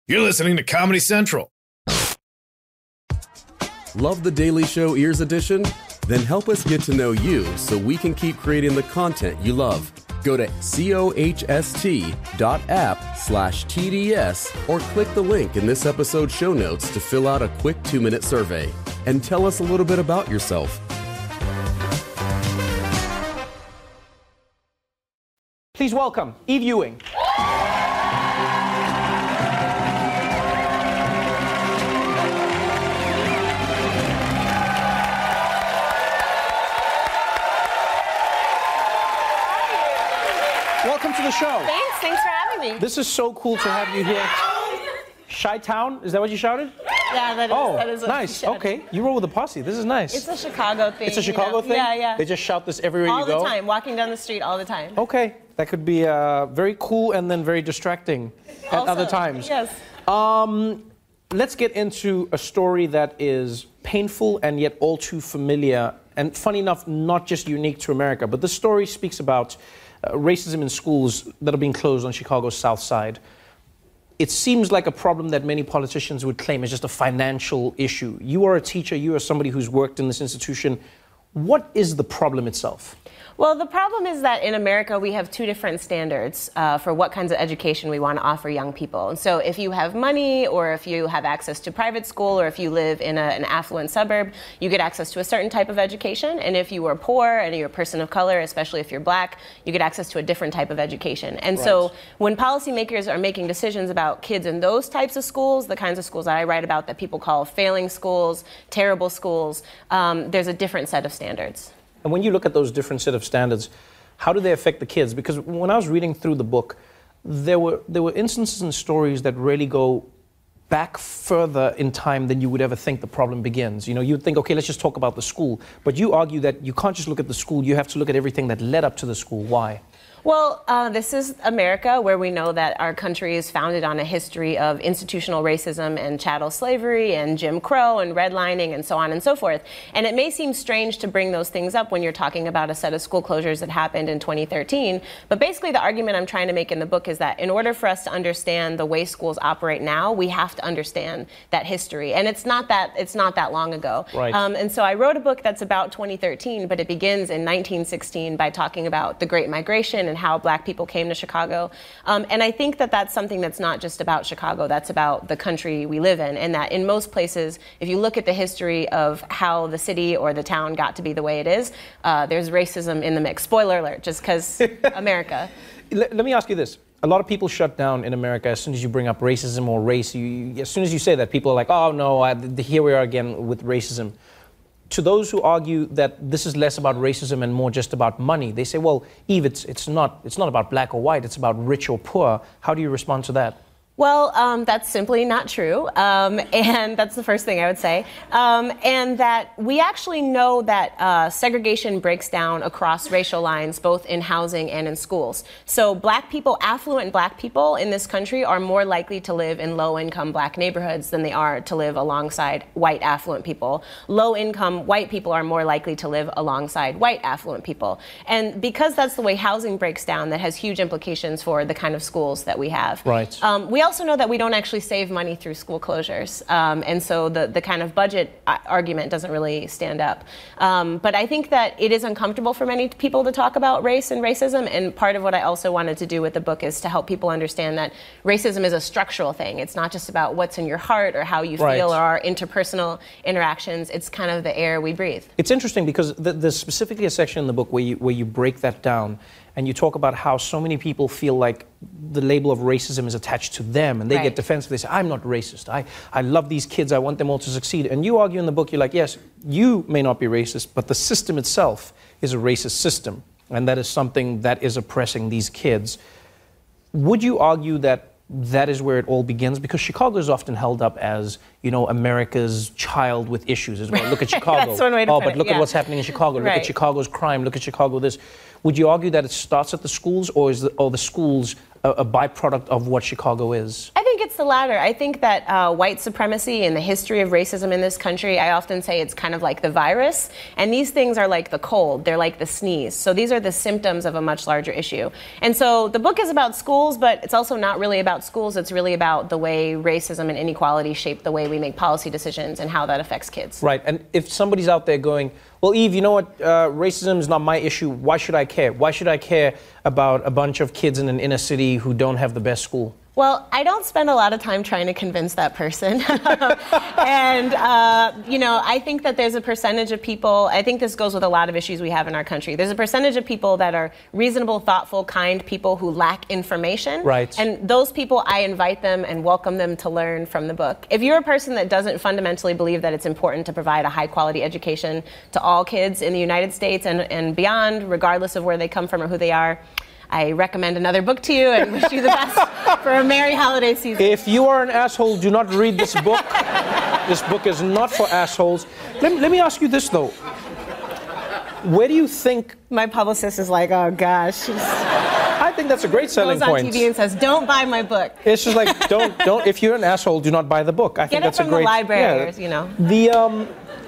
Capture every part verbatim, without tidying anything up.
You're listening to Comedy Central. Love the Daily Show Ears Edition? Then help us get to know you so we can keep creating the content you love. Go to cohst.app slash TDS or click the link in this episode's show notes to fill out a quick two-minute survey. And tell us a little bit about yourself. Please welcome Eve Ewing. Welcome to the show. Thanks, thanks for having me. This is so cool to have you here. Chi-Town, is that what you shouted? Yeah, that is. Oh, that is what nice. you shouted. Okay, you roll with the posse. This is nice. It's a Chicago thing. It's a Chicago you know? thing? Yeah, yeah. They just shout this everywhere all you go? All the time, walking down the street all the time. Okay, that could be uh, very cool and then very distracting at Also, other times. Yes. Um, let's get into a story that is painful and yet all too familiar, and funny enough, not just unique to America, but the story speaks about uh, racism in schools that are being closed on Chicago's South Side. It seems like a problem that many politicians would claim is just a financial issue. You are a teacher, you are somebody who's worked in this institution. What is the problem itself? Well, the problem is that in America, we have two different standards uh, for what kinds of education we want to offer young people. And so if you have money, or if you have access to private school, or if you live in a, an affluent suburb, you get access to a certain type of education. And if you are poor and you're a person of color, especially if you're black, you get access to a different type of education. And right. so when policymakers are making decisions about kids in those types of schools, the kinds of schools that I write about that people call failing schools, terrible schools, um, there's a different set of standards. And when you look at those different set of standards, how do they affect the kids? Because when I was reading through the book, there were there were instances and stories that really go back further in time than you would ever think the problem begins. You know, you'd think, okay, let's just talk about the school. But you argue that you can't just look at the school, you have to look at everything that led up to the school. Why? Well, uh, this is America, where we know that our country is founded on a history of institutional racism and chattel slavery and Jim Crow and redlining and so on and so forth. And it may seem strange to bring those things up when you're talking about a set of school closures that happened in twenty thirteen. But basically, the argument I'm trying to make in the book is that in order for us to understand the way schools operate now, we have to understand that history. And it's not that it's not that long ago. Right. Um, and so I wrote a book that's about twenty thirteen, but it begins in nineteen sixteen by talking about the Great Migration and how black people came to Chicago. Um, and I think that that's something that's not just about Chicago, that's about the country we live in. And that in most places, if you look at the history of how the city or the town got to be the way it is, uh, there's racism in the mix. Spoiler alert, just because America. Let, let me ask you this. A lot of people shut down in America as soon as you bring up racism or race. You, as soon as you say that, people are like, oh no, I, the, here we are again with racism. To those who argue that this is less about racism and more just about money, they say, well, Eve, it's, it's, not, it's not about black or white, it's about rich or poor. How do you respond to that? Well, um, that's simply not true, um, and that's the first thing I would say. Um, and that we actually know that uh, segregation breaks down across racial lines, both in housing and in schools. So black people, affluent black people in this country are more likely to live in low-income black neighborhoods than they are to live alongside white affluent people. Low-income white people are more likely to live alongside white affluent people. And because that's the way housing breaks down, that has huge implications for the kind of schools that we have. Right. Um, we also know that we don't actually save money through school closures. Um, and so the, the kind of budget argument doesn't really stand up. Um, but I think that it is uncomfortable for many people to talk about race and racism. And part of what I also wanted to do with the book is to help people understand that racism is a structural thing. It's not just about what's in your heart or how you right. feel or our interpersonal interactions. It's kind of the air we breathe. It's interesting because th- there's specifically a section in the book where you, where you break that down. And you talk about how so many people feel like the label of racism is attached to them, and they right. get defensive. They say, I'm not racist. I, I love these kids. I want them all to succeed. And you argue in the book, you're like, yes, you may not be racist, but the system itself is a racist system. And that is something that is oppressing these kids. Would you argue that that is where it all begins? Because Chicago is often held up as, you know, America's child with issues as well. Look at Chicago. That's one way to oh, put but it, look yeah. at what's happening in Chicago. Look right. at Chicago's crime. Look at Chicago this. Would you argue that it starts at the schools, or is the, or the schools a, a byproduct of what Chicago is? I think it's the latter. I think that uh, white supremacy and the history of racism in this country, I often say it's kind of like the virus. And these things are like the cold. They're like the sneeze. So these are the symptoms of a much larger issue. And so the book is about schools, but it's also not really about schools. It's really about the way racism and inequality shape the way we make policy decisions and how that affects kids. Right. And if somebody's out there going, well, Eve, you know what? Uh, racism is not my issue. Why should I care? Why should I care about a bunch of kids in an inner city who don't have the best school? Well, I don't spend a lot of time trying to convince that person. and, uh, you know, I think that there's a percentage of people, I think this goes with a lot of issues we have in our country. There's a percentage of people that are reasonable, thoughtful, kind people who lack information. Right. And those people, I invite them and welcome them to learn from the book. If you're a person that doesn't fundamentally believe that it's important to provide a high quality education to all kids in the United States and, and beyond, regardless of where they come from or who they are, I recommend another book to you and wish you the best for a merry holiday season. If you are an asshole, do not read this book. This book is not for assholes. Let me, let me ask you this, though. Where do you think... My publicist is like, oh, gosh. I think that's a great selling goes on point. T V and says, don't buy my book. It's just like, don't, don't. If you're an asshole, do not buy the book. I Get think it that's from a great... the library, yeah, or, you know. The, um...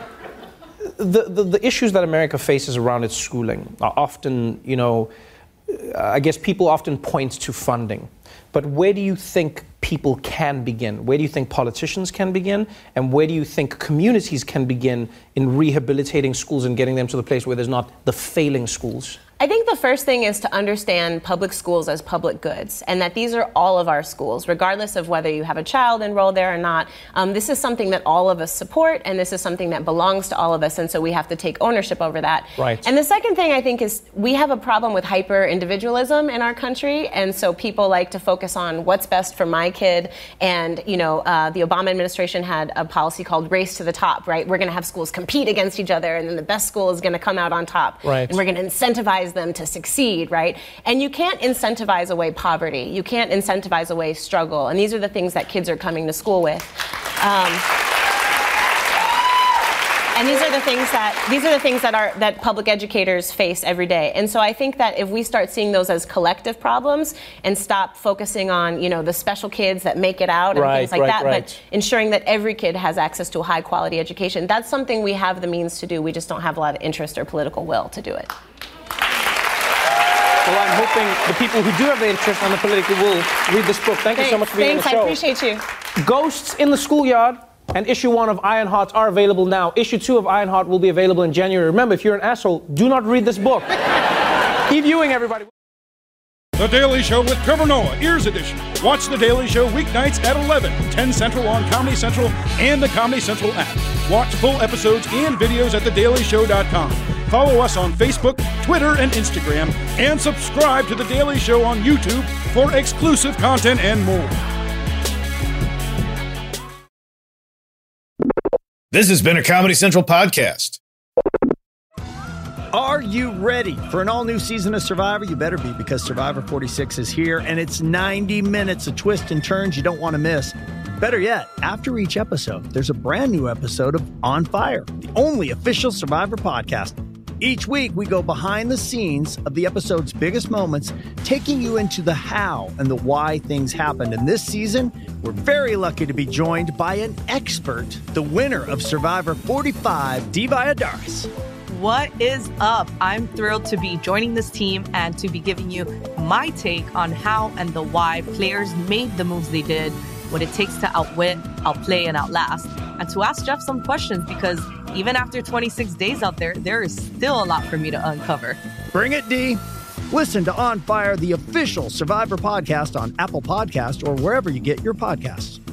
The, the, the issues that America faces around its schooling are often, you know... I guess people often point to funding, but where do you think people can begin? Where do you think politicians can begin? And where do you think communities can begin in rehabilitating schools and getting them to the place where there's not the failing schools? I think the first thing is to understand public schools as public goods, and that these are all of our schools, regardless of whether you have a child enrolled there or not. Um, this is something that all of us support, and this is something that belongs to all of us, and so we have to take ownership over that. Right. And the second thing I think is we have a problem with hyper-individualism in our country, and so people like to focus on what's best for my kid, and, you know, uh, the Obama administration had a policy called Race to the Top, right? We're going to have schools compete against each other, and then the best school is going to come out on top. Right. And we're going to incentivize them to succeed, right? And you can't incentivize away poverty. You can't incentivize away struggle. And these are the things that kids are coming to school with. Um, and these are the things that these are the things that are that public educators face every day. And so I think that if we start seeing those as collective problems and stop focusing on, you know, the special kids that make it out and right, things like right, that, right. but ensuring that every kid has access to a high quality education, that's something we have the means to do. We just don't have a lot of interest or political will to do it. Well, I'm hoping the people who do have the interest and the political will read this book. Thank Thanks. you so much for being Thanks, on the show. I appreciate you. Ghosts in the Schoolyard and issue one of Ironheart are available now. Issue two of Ironheart will be available in January. Remember, if you're an asshole, do not read this book. Keep viewing, everybody. The Daily Show with Trevor Noah, Ears Edition. Watch The Daily Show weeknights at eleven, ten Central on Comedy Central and the Comedy Central app. Watch full episodes and videos at the daily show dot com. Follow us on Facebook, Twitter, and Instagram, and subscribe to The Daily Show on YouTube for exclusive content and more. This has been a Comedy Central podcast. Are you ready for an all-new season of Survivor? You better be, because Survivor forty-six is here, and it's ninety minutes of twists and turns you don't want to miss. Better yet, after each episode, there's a brand new episode of On Fire, the only official Survivor podcast. Each week, we go behind the scenes of the episode's biggest moments, taking you into the how and the why things happened. And this season, we're very lucky to be joined by an expert, the winner of Survivor forty-five, Dee Valladares. What is up? I'm thrilled to be joining this team and to be giving you my take on how and the why players made the moves they did, what it takes to outwit, outplay, and outlast, and to ask Jeff some questions, because even after twenty-six days out there, there is still a lot for me to uncover. Bring it, D. Listen to On Fire, the official Survivor podcast on Apple Podcasts or wherever you get your podcasts.